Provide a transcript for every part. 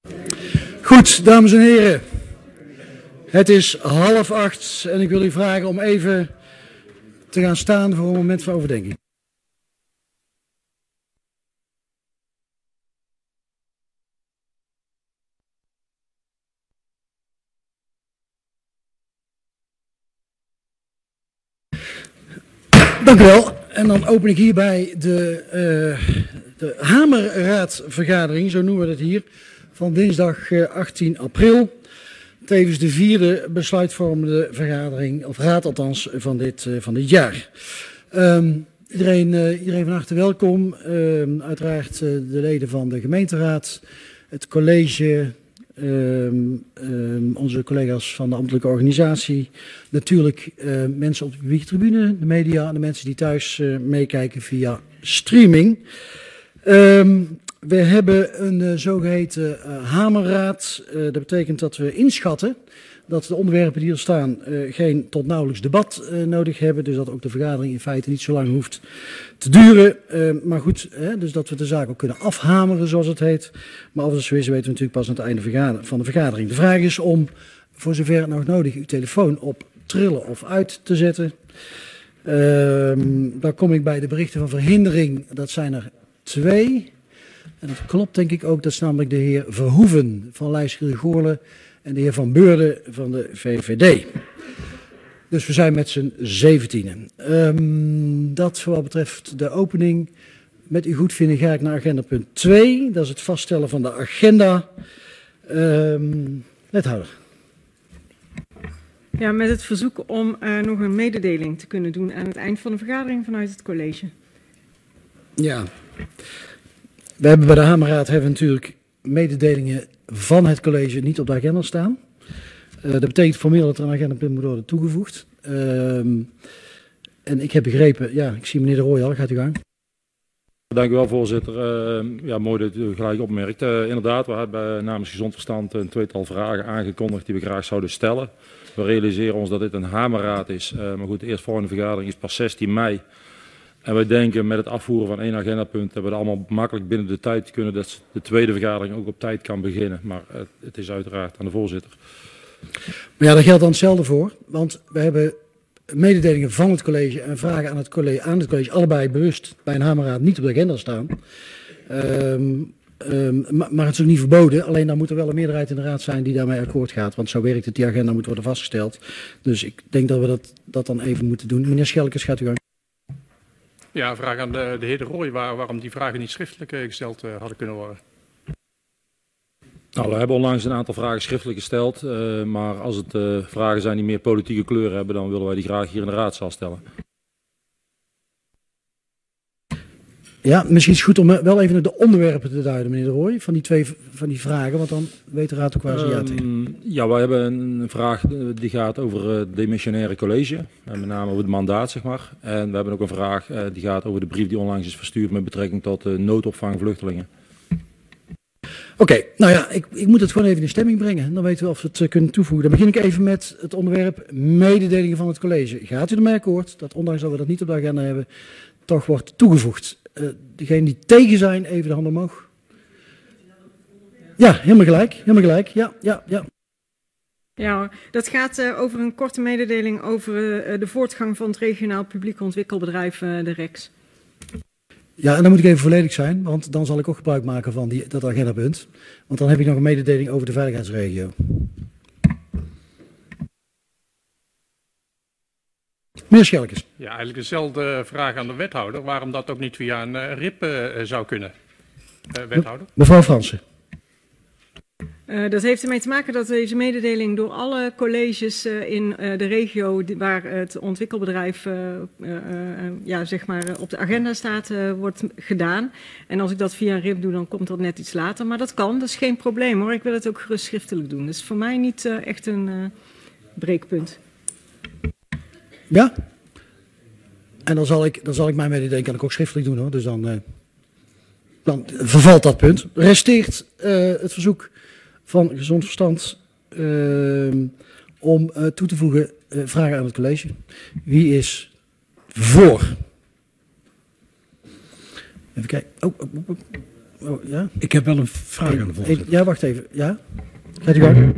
Goed, dames en heren. Het is 7:30 en ik wil u vragen om even te gaan staan voor een moment van overdenking. Dank u wel. En dan open ik hierbij de Hamerraadvergadering, zo noemen we het hier, van dinsdag 18 april. Tevens de 4e besluitvormende vergadering, of raad althans, van dit jaar. Iedereen van harte welkom. Uiteraard de leden van de gemeenteraad, het college, onze collega's van de ambtelijke organisatie. Natuurlijk mensen op de publieke tribune, de media en de mensen die thuis meekijken via streaming. We hebben een zogeheten hamerraad. Dat betekent dat we inschatten dat de onderwerpen die er staan geen tot nauwelijks debat nodig hebben. Dus dat ook de vergadering in feite niet zo lang hoeft te duren. Maar goed, dus dat we de zaak ook kunnen afhameren zoals het heet. Maar of dat zo is weten we natuurlijk pas aan het einde van de vergadering. De vraag is om, voor zover het nog nodig, uw telefoon op trillen of uit te zetten. Dan kom ik bij de berichten van verhindering. Dat zijn er 2. En dat klopt denk ik ook. Dat is namelijk de heer Verhoeven van Leijschiel-Goorle en de heer Van Beurden van de VVD. Dus we zijn met z'n 17. Dat voor wat betreft de opening. Met uw goedvinden ga ik naar agenda punt 2. Dat is het vaststellen van de agenda. Wethouder. Ja, met het verzoek om nog een mededeling te kunnen doen aan het eind van de vergadering vanuit het college. Ja. We hebben bij de Hamerraad natuurlijk mededelingen van het college niet op de agenda staan. Dat betekent formeel dat er een agendapunt moet worden toegevoegd. En ik heb begrepen, ja, ik zie meneer De Rooij al, gaat u gang. Dank u wel, voorzitter. Ja, mooi dat u gelijk opmerkt. Inderdaad, we hebben namens Gezond Verstand een 2-tal vragen aangekondigd die we graag zouden stellen. We realiseren ons dat dit een hamerraad is. Maar goed, de eerstvolgende vergadering is pas 16 mei. En wij denken met het afvoeren van 1 agendapunt dat we het allemaal makkelijk binnen de tijd kunnen dat de tweede vergadering ook op tijd kan beginnen. Maar het is uiteraard aan de voorzitter. Maar ja, daar geldt dan hetzelfde voor. Want we hebben mededelingen van het college en vragen aan het college allebei bewust bij een hamerraad niet op de agenda staan. Maar het is ook niet verboden. Alleen dan moet er wel een meerderheid in de raad zijn die daarmee akkoord gaat. Want zo werkt het, die agenda moet worden vastgesteld. Dus ik denk dat we dat dan even moeten doen. Meneer Schelkes, gaat u gang. Ja, een vraag aan de heer De Rooij waarom die vragen niet schriftelijk gesteld hadden kunnen worden. Nou, we hebben onlangs een aantal vragen schriftelijk gesteld. Maar als het vragen zijn die meer politieke kleur hebben, dan willen wij die graag hier in de raadzaal stellen. Ja, misschien is het goed om wel even de onderwerpen te duiden, meneer De Rooij, van die vragen, want dan weet de raad ook waar ze ja tegen. Ja, wij hebben een vraag die gaat over het demissionaire college, en met name over het mandaat, zeg maar. En we hebben ook een vraag die gaat over de brief die onlangs is verstuurd met betrekking tot noodopvang vluchtelingen. Oké, nou ja, ik moet het gewoon even in stemming brengen. Dan weten we of we het kunnen toevoegen. Dan begin ik even met het onderwerp mededelingen van het college. Gaat u ermee akkoord dat ondanks dat we dat niet op de agenda hebben, toch wordt toegevoegd? Degenen die tegen zijn, even de hand omhoog. Ja, helemaal gelijk. Ja. Ja, dat gaat over een korte mededeling over de voortgang van het regionaal publiek ontwikkelbedrijf, de REX. Ja, en dan moet ik even volledig zijn, want dan zal ik ook gebruik maken van dat agendapunt. Want dan heb ik nog een mededeling over de veiligheidsregio. Meneer Schelkes. Ja, eigenlijk dezelfde vraag aan de wethouder. Waarom dat ook niet via een RIP zou kunnen, wethouder? Mevrouw Fransen. Dat heeft ermee te maken dat deze mededeling door alle colleges in de regio waar het ontwikkelbedrijf zeg maar op de agenda staat, wordt gedaan. En als ik dat via een RIP doe, dan komt dat net iets later. Maar dat kan, dat is geen probleem hoor. Ik wil het ook gerust schriftelijk doen. Dat is voor mij niet echt een breekpunt. Ja? En dan zal ik mijn mededeling kan ik ook schriftelijk doen hoor. Dus dan vervalt dat punt. Resteert het verzoek van Gezond Verstand om toe te voegen vragen aan het college. Wie is voor? Even kijken. Oh, ja? Ik heb wel een vraag aan de voorzitter. Ja, wacht even. Ja? Gaat u gang.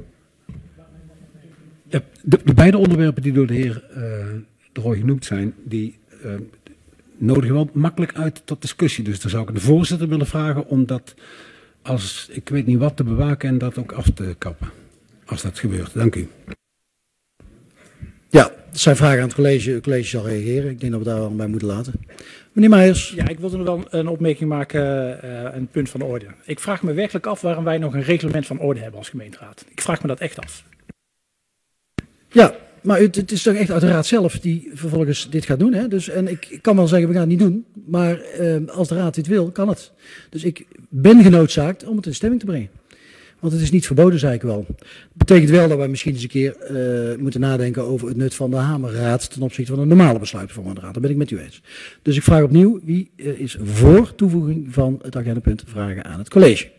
De beide onderwerpen die door de heer De Rooij genoemd zijn, die nodigen wel makkelijk uit tot discussie. Dus dan zou ik de voorzitter willen vragen om dat als ik weet niet wat te bewaken en dat ook af te kappen. Als dat gebeurt. Dank u. Ja, dat zijn vragen aan het college. Het college zal reageren. Ik denk dat we daar wel bij moeten laten. Meneer Meijers. Ja, ik wilde nog wel een opmerking maken, een punt van de orde. Ik vraag me werkelijk af waarom wij nog een reglement van orde hebben als gemeenteraad. Ik vraag me dat echt af. Ja, maar het is toch echt uit de raad zelf die vervolgens dit gaat doen. Hè? Dus, en ik kan wel zeggen, we gaan het niet doen. Maar als de raad dit wil, kan het. Dus ik ben genoodzaakt om het in stemming te brengen. Want het is niet verboden, zei ik wel. Dat betekent wel dat wij misschien eens een keer moeten nadenken over het nut van de Hamerraad ten opzichte van een normale besluitvorming van de raad. Daar ben ik met u eens. Dus ik vraag opnieuw, wie is voor toevoeging van het agendapunt vragen aan het college?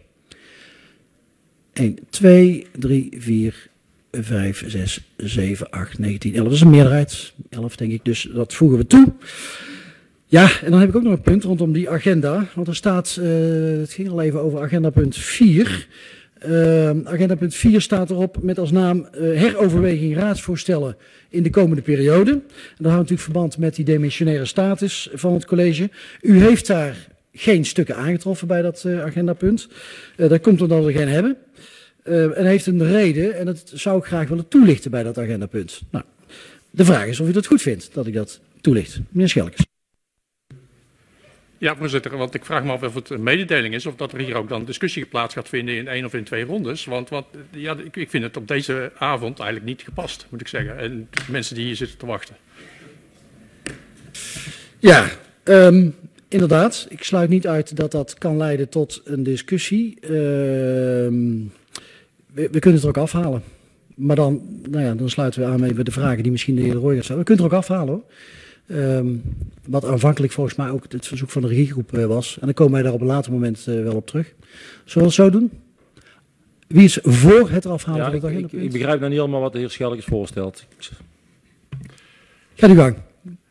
1, 2, 3, 4, 5, 6, 7, 8, 9, 10, 11. Dat is een meerderheid. 11 denk ik, dus dat voegen we toe. Ja, en dan heb ik ook nog een punt rondom die agenda. Want er staat, het ging al even over agendapunt 4. Agendapunt 4 staat erop met als naam heroverweging raadsvoorstellen in de komende periode. En dat houdt natuurlijk verband met die demissionaire status van het college. U heeft daar geen stukken aangetroffen bij dat agendapunt. Dat komt omdat we er geen hebben. En heeft een reden en dat zou ik graag willen toelichten bij dat agendapunt. Nou, de vraag is of u dat goed vindt dat ik dat toelicht. Meneer Schelkes. Ja, voorzitter, want ik vraag me af of het een mededeling is of dat er hier ook dan discussie plaats gaat vinden in 1 of in 2 rondes. Want ja, ik vind het op deze avond eigenlijk niet gepast, moet ik zeggen. En mensen die hier zitten te wachten. Ja, inderdaad. Ik sluit niet uit dat dat kan leiden tot een discussie. We kunnen het er ook afhalen. Maar dan, nou ja, dan sluiten we aan met de vragen die misschien de heer De Rooij gaat stellen. We kunnen het er ook afhalen hoor. Wat aanvankelijk volgens mij ook het verzoek van de regiegroep was. En dan komen wij daar op een later moment wel op terug. Zullen we het zo doen? Wie is voor het eraf halen van het agendapunt? Ik begrijp nou niet helemaal wat de heer Schelkes voorstelt. Gaat u gang.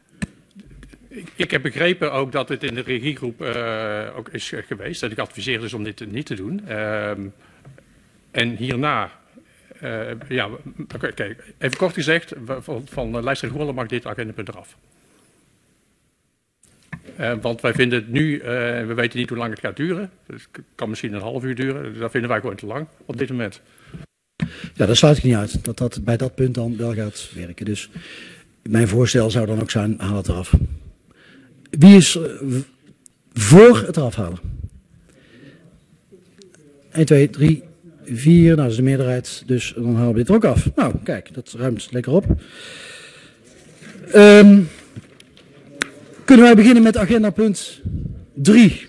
Ik heb begrepen ook dat het in de regiegroep ook is geweest. Dat ik adviseer dus om dit niet te doen. En hierna, ja, oké, even kort gezegd, van lijsttrekker Goorlen mag dit agendapunt eraf. Want wij vinden het nu, we weten niet hoe lang het gaat duren. Het kan misschien een half uur duren. Dat vinden wij gewoon te lang op dit moment. Ja, daar sluit ik niet uit dat dat bij dat punt dan wel gaat werken. Dus mijn voorstel zou dan ook zijn, haal het eraf. Wie is voor het eraf halen? 1, 2, 3, 4. Nou, dat is de meerderheid. Dus dan halen we dit er ook af. Nou, kijk, dat ruimt lekker op. Kunnen wij beginnen met agendapunt 3.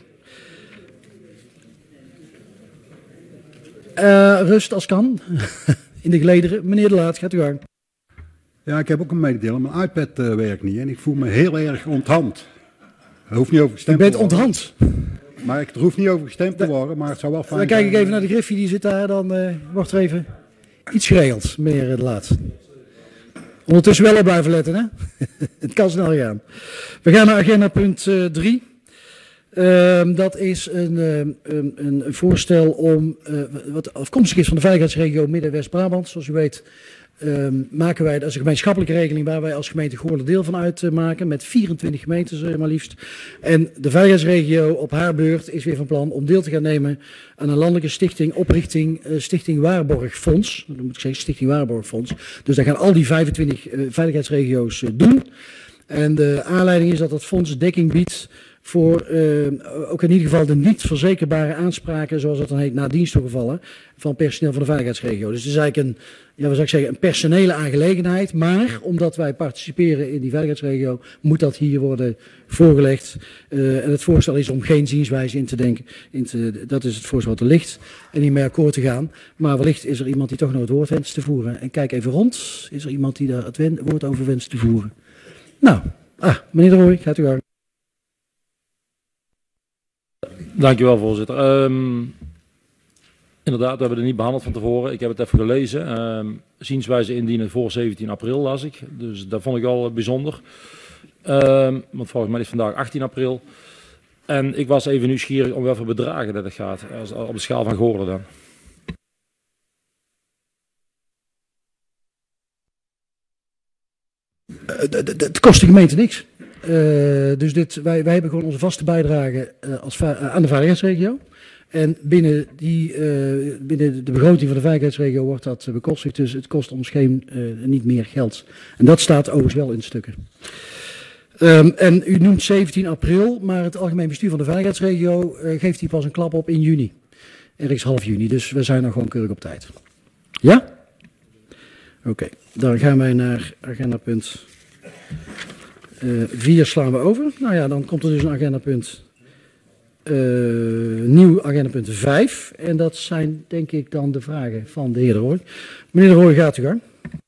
Rust als kan. In de gelederen. Meneer De Laat, gaat u gang. Ja, ik heb ook een mededeling. Mijn iPad werkt niet en ik voel me heel erg onthand. Er hoeft niet over gestemd te worden. U bent onthand. Maar er hoeft niet over gestemd te worden, maar het zou wel fijn Dan kijk ik even naar de Griffie, die zit daar. Dan wordt er even iets geregeld, meneer De Laat. Ondertussen wel op blijven letten, hè? Het kan snel gaan. We gaan naar agenda punt 3. Dat is een voorstel om, wat afkomstig is van de veiligheidsregio Midden-West-Brabant. Zoals u weet maken wij, dat is een gemeenschappelijke regeling waar wij als gemeente Goorlen deel van uitmaken. Met 24 gemeentes maar liefst. En de veiligheidsregio op haar beurt is weer van plan om deel te gaan nemen aan een landelijke stichting, oprichting Stichting Waarborgfonds. Dan moet ik zeggen Stichting Waarborgfonds. Dus daar gaan al die 25 veiligheidsregio's doen. En de aanleiding is dat het fonds dekking biedt voor ook in ieder geval de niet verzekerbare aanspraken, zoals dat dan heet, na diensttoegevallen van personeel van de veiligheidsregio. Dus het is eigenlijk een, ja, wat zou ik zeggen, een personele aangelegenheid, maar omdat wij participeren in die veiligheidsregio, moet dat hier worden voorgelegd. En het voorstel is om geen zienswijze in te denken. Dat is het voorstel wat er ligt en niet mee akkoord te gaan. Maar wellicht is er iemand die toch nog het woord wenst te voeren. En kijk even rond, is er iemand die daar het woord over wenst te voeren? Nou, meneer De Rooij, gaat u gang. Dankjewel, voorzitter. Inderdaad, we hebben het niet behandeld van tevoren. Ik heb het even gelezen. Zienswijze indienen voor 17 april las ik. Dus dat vond ik al bijzonder. Want volgens mij is vandaag 18 april. En ik was even nieuwsgierig om welke bedragen dat het gaat, op de schaal van Goorlen dan. Het kost de gemeente niks. Dus wij hebben gewoon onze vaste bijdrage aan de veiligheidsregio. En binnen de begroting van de veiligheidsregio wordt dat bekostigd. Dus het kost ons niet meer geld. En dat staat overigens wel in stukken. En u noemt 17 april, maar het algemeen bestuur van de veiligheidsregio geeft hier pas een klap op in juni. Ergens half juni, dus we zijn nog gewoon keurig op tijd. Ja? Oké, dan gaan wij naar agendapunt 4 slaan we over. Nou ja, dan komt er dus een agendapunt, nieuw agendapunt 5. En dat zijn denk ik dan de vragen van de heer De Rooij. Meneer De Rooij, gaat u gang.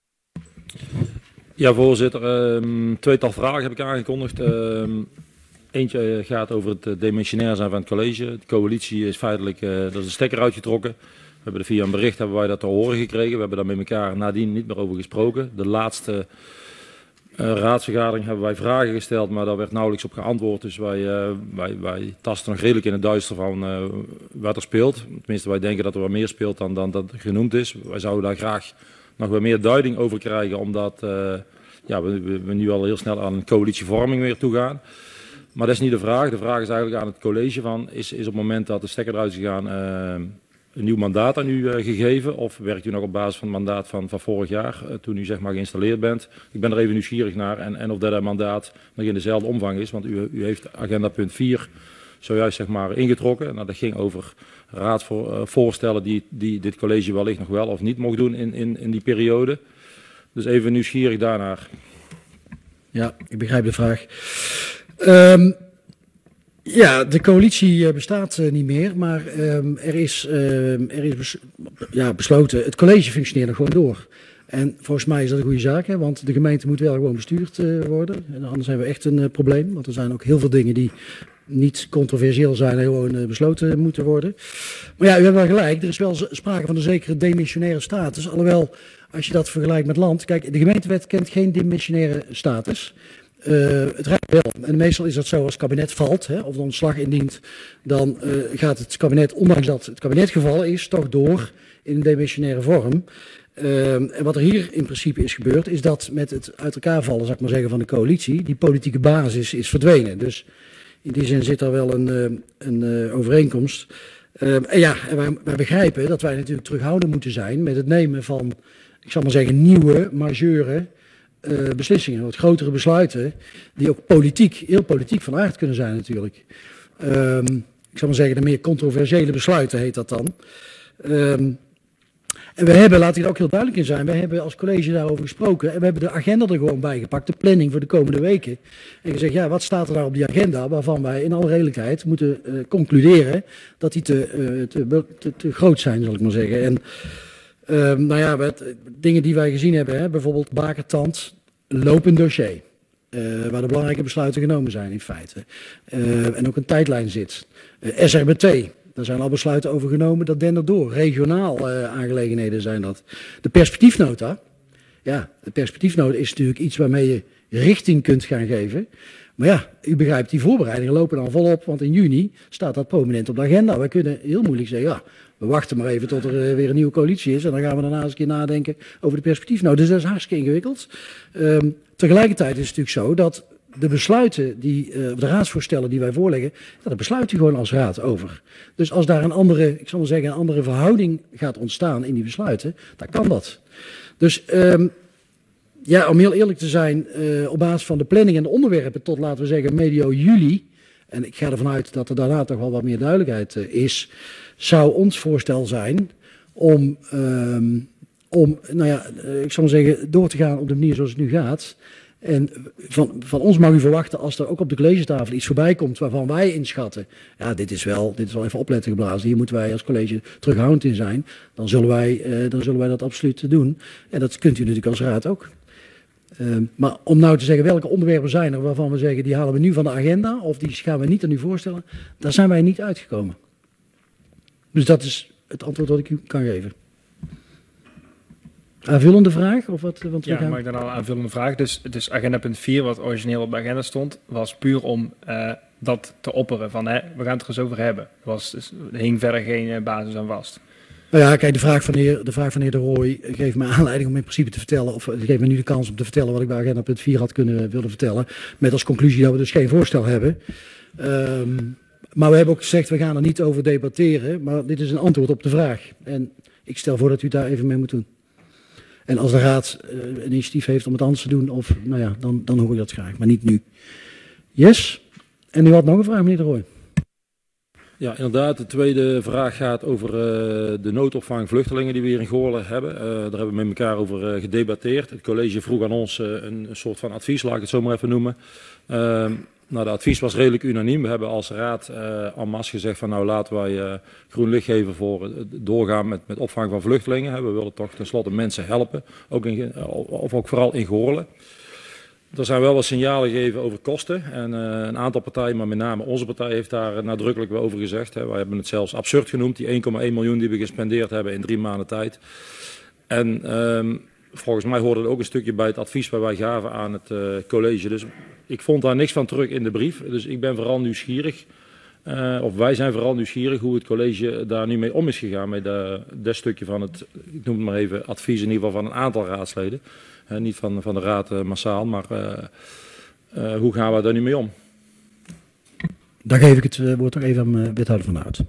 Ja, voorzitter. Tweetal vragen heb ik aangekondigd. Eentje gaat over het demissionair zijn van het college. De coalitie is feitelijk, er is een stekker uitgetrokken. We hebben via een bericht hebben wij dat te horen gekregen. We hebben daar met elkaar nadien niet meer over gesproken. De laatste raadsvergadering hebben wij vragen gesteld, maar daar werd nauwelijks op geantwoord. Dus wij tasten nog redelijk in het duister van wat er speelt. Tenminste, wij denken dat er wat meer speelt dan dat genoemd is. Wij zouden daar graag nog wat meer duiding over krijgen, omdat we nu al heel snel aan een coalitievorming weer toe gaan. Maar dat is niet de vraag. De vraag is eigenlijk aan het college van, is op het moment dat de stekker eruit is gegaan een nieuw mandaat aan u gegeven? Of werkt u nog op basis van het mandaat van vorig jaar, toen u zeg maar geïnstalleerd bent? Ik ben er even nieuwsgierig naar en of dat mandaat nog in dezelfde omvang is. Want u heeft agenda punt 4 zojuist zeg maar ingetrokken. Nou, dat ging over raadsvoorstellen die dit college wellicht nog wel of niet mocht doen in die periode. Dus even nieuwsgierig daarnaar. Ja, ik begrijp de vraag. Ja, de coalitie bestaat niet meer, maar er is besloten, het college functioneert nog gewoon door. En volgens mij is dat een goede zaak, hè, want de gemeente moet wel gewoon bestuurd worden. En anders hebben we echt een probleem, want er zijn ook heel veel dingen die niet controversieel zijn en gewoon besloten moeten worden. Maar ja, u hebt wel gelijk, er is wel sprake van een zekere demissionaire status. Alhoewel, als je dat vergelijkt met land, kijk, de gemeentewet kent geen demissionaire status. Het Rijk wel. En meestal is dat zo als het kabinet valt, hè, of de ontslag indient, dan gaat het kabinet, ondanks dat het kabinet gevallen is, toch door in een demissionaire vorm. En wat er hier in principe is gebeurd, is dat met het uit elkaar vallen, zal ik maar zeggen, van de coalitie, die politieke basis is verdwenen. Dus in die zin zit er wel een overeenkomst. En wij begrijpen dat wij natuurlijk terughoudend moeten zijn met het nemen van, ik zal maar zeggen, nieuwe, majeure beslissingen, wat grotere besluiten, die ook heel politiek van aard kunnen zijn natuurlijk. Ik zal maar zeggen, de meer controversiële besluiten heet dat dan. En we hebben, laat ik er ook heel duidelijk in zijn, we hebben als college daarover gesproken en we hebben de agenda er gewoon bij gepakt, de planning voor de komende weken. En gezegd, ja, wat staat er nou op die agenda waarvan wij in alle redelijkheid moeten concluderen dat die te groot zijn, zal ik maar zeggen. En dingen die wij gezien hebben, hè, bijvoorbeeld Bakertand, lopend dossier, waar de belangrijke besluiten genomen zijn in feite. En ook een tijdlijn zit. SRBT, daar zijn al besluiten over genomen, dat dendert door. Regionaal aangelegenheden zijn dat. De perspectiefnota, ja, de perspectiefnota is natuurlijk iets waarmee je richting kunt gaan geven. Maar ja, u begrijpt, die voorbereidingen lopen dan volop, want in juni staat dat prominent op de agenda. Wij kunnen heel moeilijk zeggen, ja, we wachten maar even tot er weer een nieuwe coalitie is en dan gaan we daarna eens een keer nadenken over de perspectiefnota. Dus dat is hartstikke ingewikkeld. Tegelijkertijd is het natuurlijk zo dat de besluiten, de raadsvoorstellen die wij voorleggen, daar besluit u gewoon als raad over. Dus als daar een andere verhouding gaat ontstaan in die besluiten, dan kan dat. Dus ja, om heel eerlijk te zijn, op basis van de planning en de onderwerpen tot, laten we zeggen, medio juli, en ik ga ervan uit dat er daarna toch wel wat meer duidelijkheid is, zou ons voorstel zijn om ik zal maar zeggen, door te gaan op de manier zoals het nu gaat. En van ons mag u verwachten, als er ook op de collegetafel iets voorbij komt waarvan wij inschatten, ja, dit is wel even opletten geblazen, hier moeten wij als college terughoudend in zijn, dan zullen wij dat absoluut doen. En dat kunt u natuurlijk als raad ook. Maar om nou te zeggen welke onderwerpen zijn er waarvan we zeggen die halen we nu van de agenda of die gaan we niet aan u voorstellen, daar zijn wij niet uitgekomen. Dus dat is het antwoord dat ik u kan geven. Aanvullende vraag? Of wat? Want ja, mag ik dan al een aanvullende vraag? Dus agenda punt 4, wat origineel op de agenda stond, was puur om dat te opperen van we gaan het er eens over hebben. Er hing verder geen basis aan vast. Nou ja, kijk, de vraag van de heer De Rooij geeft me aanleiding om in principe te vertellen, of geeft me nu de kans om te vertellen wat ik bij agenda punt 4 had willen vertellen. Met als conclusie dat we dus geen voorstel hebben. Maar we hebben ook gezegd, we gaan er niet over debatteren, maar dit is een antwoord op de vraag. En ik stel voor dat u daar even mee moet doen. En als de Raad een initiatief heeft om het anders te doen, of, nou ja, dan hoor ik dat graag, maar niet nu. Yes? En u had nog een vraag, meneer De Rooij. Ja, inderdaad. De tweede vraag gaat over de noodopvang vluchtelingen die we hier in Goorlen hebben. Daar hebben we met elkaar over gedebatteerd. Het college vroeg aan ons een soort van advies, laat ik het zo maar even noemen. Nou, de advies was redelijk unaniem. We hebben als raad en masse gezegd van nou laten wij groen licht geven voor het doorgaan met opvang van vluchtelingen. We willen toch tenslotte mensen helpen, ook vooral in Goorlen. Er zijn wel wat signalen gegeven over kosten en een aantal partijen, maar met name onze partij heeft daar nadrukkelijk wel over gezegd. Wij hebben het zelfs absurd genoemd, die 1,1 miljoen die we gespendeerd hebben in 3 maanden tijd. En volgens mij hoorde er ook een stukje bij het advies waar wij gaven aan het college. Dus ik vond daar niks van terug in de brief. Dus ik ben vooral nieuwsgierig, of wij zijn vooral nieuwsgierig hoe het college daar nu mee om is gegaan. Met dat stukje van het, ik noem het maar even, advies in ieder geval van een aantal raadsleden. Niet van de raad massaal, maar hoe gaan we daar nu mee om? Dan geef ik het woord toch even aan wethouder Van Hout.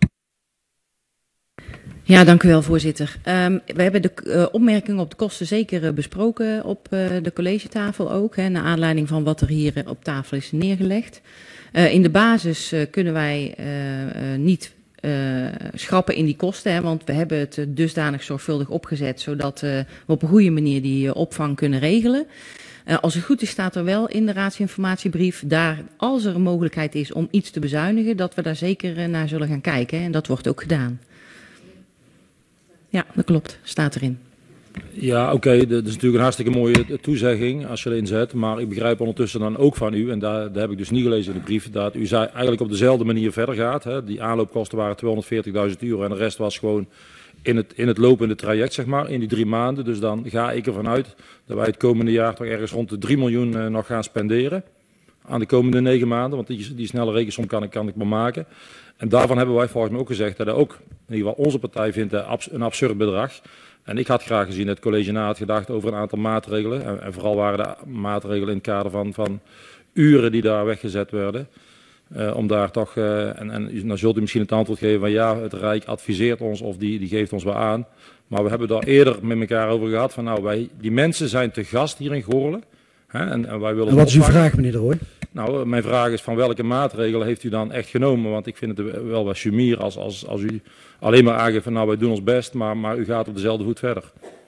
Ja, dank u wel, voorzitter. We hebben de opmerkingen op de kosten zeker besproken op de collegetafel ook, naar aanleiding van wat er hier op tafel is neergelegd. In de basis kunnen wij niet schrappen in die kosten, want we hebben het dusdanig zorgvuldig opgezet, zodat we op een goede manier die opvang kunnen regelen. Als het goed is staat er wel in de raadsinformatiebrief, daar als er een mogelijkheid is om iets te bezuinigen, dat we daar zeker naar zullen gaan kijken. En dat wordt ook gedaan. Ja, dat klopt. Staat erin. Ja, oké, dat is natuurlijk een hartstikke mooie toezegging als je erin zet. Maar ik begrijp ondertussen dan ook van u, en daar heb ik dus niet gelezen in de brief, dat u eigenlijk op dezelfde manier verder gaat. Hè. Die aanloopkosten waren €240.000 en de rest was gewoon in het lopende traject, zeg maar, in die 3 maanden. Dus dan ga ik ervan uit dat wij het komende jaar toch ergens rond de 3 miljoen nog gaan spenderen. Aan de komende 9 maanden, want die snelle rekensom kan ik maar maken. En daarvan hebben wij volgens mij ook gezegd dat ook, in ieder geval onze partij vindt een absurd bedrag. En ik had graag gezien dat het college na had gedacht over een aantal maatregelen. En vooral waren de maatregelen in het kader van uren die daar weggezet werden. Om daar toch, en dan zult u misschien het antwoord geven van ja, het Rijk adviseert ons of die geeft ons wel aan. Maar we hebben daar eerder met elkaar over gehad van nou, die mensen zijn te gast hier in Goorlen. En wij willen. En wat is uw vraag, meneer De Rooij? Nou, mijn vraag is van welke maatregelen heeft u dan echt genomen? Want ik vind het wel wat sumier als u alleen maar aangeeft van nou, wij doen ons best, maar u gaat op dezelfde voet verder.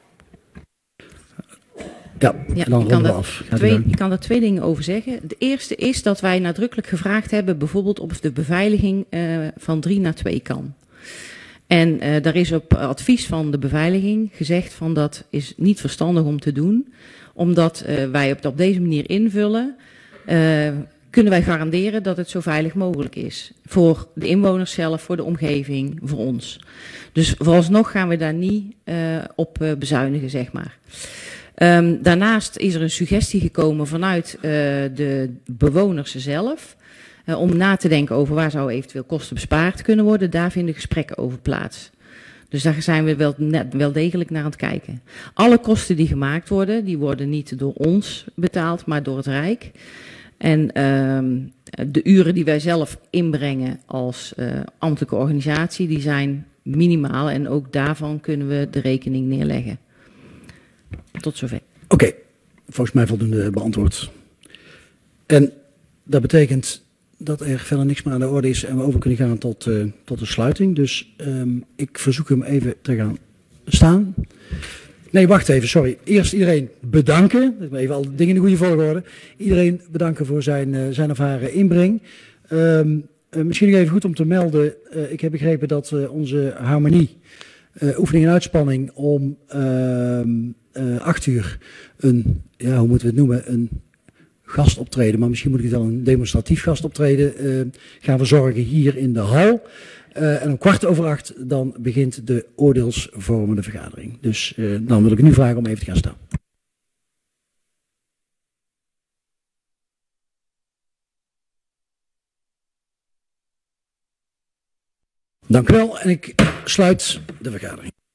Ja, dan ronden we af. Ik kan daar 2 dingen over zeggen. De eerste is dat wij nadrukkelijk gevraagd hebben bijvoorbeeld of de beveiliging van 3 naar 2 kan. En daar is op advies van de beveiliging gezegd van dat is niet verstandig om te doen. Omdat wij het op deze manier invullen, kunnen wij garanderen dat het zo veilig mogelijk is. Voor de inwoners zelf, voor de omgeving, voor ons. Dus vooralsnog gaan we daar niet op bezuinigen, zeg maar. Daarnaast is er een suggestie gekomen vanuit de bewoners zelf. Om na te denken over waar zou eventueel kosten bespaard kunnen worden. Daar vinden gesprekken over plaats. Dus daar zijn we wel degelijk naar aan het kijken. Alle kosten die gemaakt worden, die worden niet door ons betaald, maar door het Rijk. En de uren die wij zelf inbrengen als ambtelijke organisatie, die zijn minimaal. En ook daarvan kunnen we de rekening neerleggen. Tot zover. Oké, volgens mij voldoende beantwoord. En dat betekent dat er verder niks meer aan de orde is en we over kunnen gaan tot de sluiting. Dus ik verzoek hem even te gaan staan. Nee, wacht even, sorry. Eerst iedereen bedanken. Even al dingen in de goede volgorde. Iedereen bedanken voor zijn ervaren inbreng. Misschien nog even goed om te melden. Ik heb begrepen dat onze harmonie, oefening en uitspanning om 8 uur een, ja, hoe moeten we het noemen, een gastoptreden, maar misschien moet ik het dan een demonstratief gastoptreden gaan verzorgen hier in de hal. En om 7:15 dan begint de oordeelsvormende vergadering. Dus dan wil ik u nu vragen om even te gaan staan. Dank u wel en ik sluit de vergadering.